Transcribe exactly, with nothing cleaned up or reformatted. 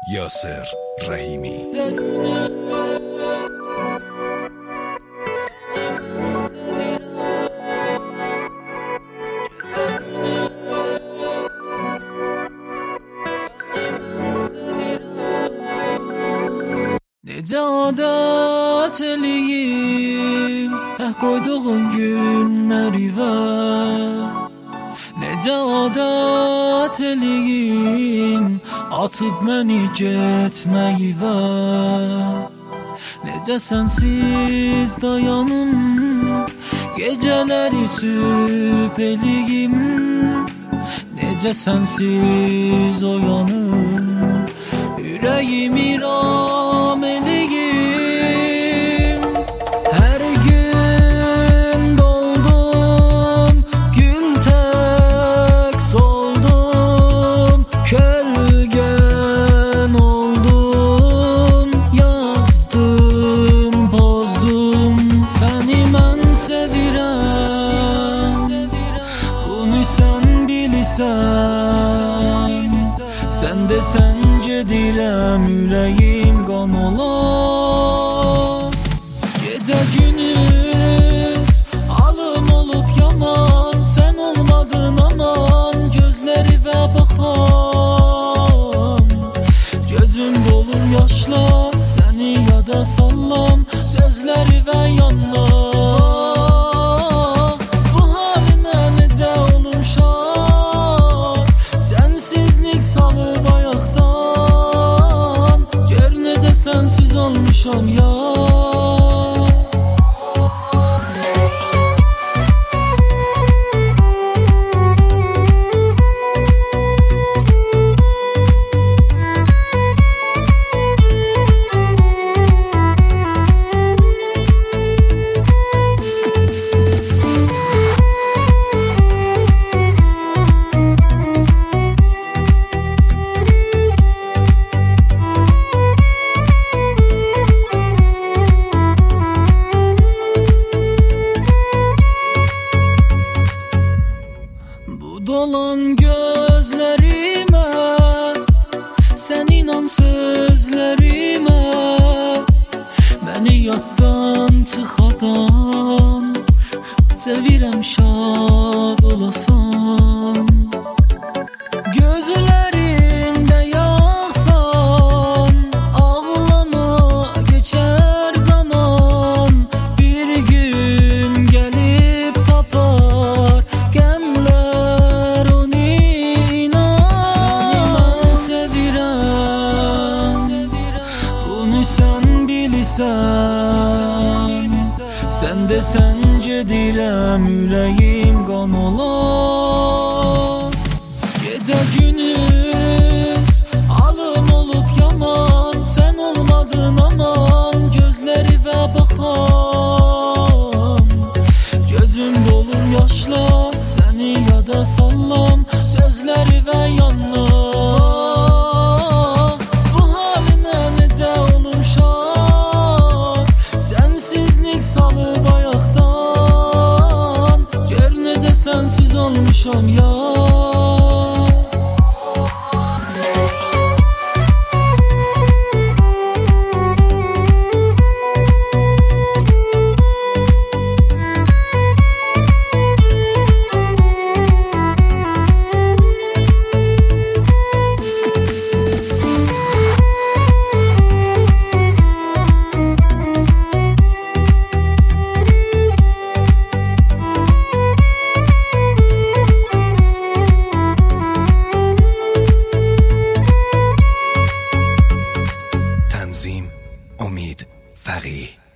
یاسر رحیمی. Necə adət eləyim Tək qoyduğun günləri var. Necə adət eləyim Atıb məni getməyi var. Necə sənsiz dayanım Gecələri sübh eləyim. Necə sənsiz oyanım Ürəyim iram eləyim. Hər gün doldum Gün tək soldum Kölgən oldum Yazdım, bozdum Səni mən sevirəm. Bunu sən bilirsən. Sən desən gedirəm ürəyim qan olar. Gecə gündüz alım olub yaman. Sən olmadın aman gözləri və baxam. Gözüm dolur yaşla səni yada sallam. Sözləri və yanlar. Bu halimə necə olum şad. Sənsizlik salıb ayaqdan. Gör necə sənsiz olmuşam ya. Dolan gözlərimə sən inan sözlərimə. Məni yaddan çıxadan sevirəm şad olasan. Gözlərimdə yaxsan ağlama keçər zaman. Bir gün gəlib tapar qəmlər onu inan. Səni mən sevirəm. Bunu sən bilirsən. Sən desən gedirəm ürəyim qan olar. Gecə gündüz alım olub yaman. Sən olmadın aman gözləri və baxam. Gözüm dolur yaşla səni yada sallam. Sözləri və yanlar. Bu halimə necə olum şad. Sənsizlik salıb ayaqdan. Gör necə sənsiz olmuşam ya. تنظیم امید فقیه.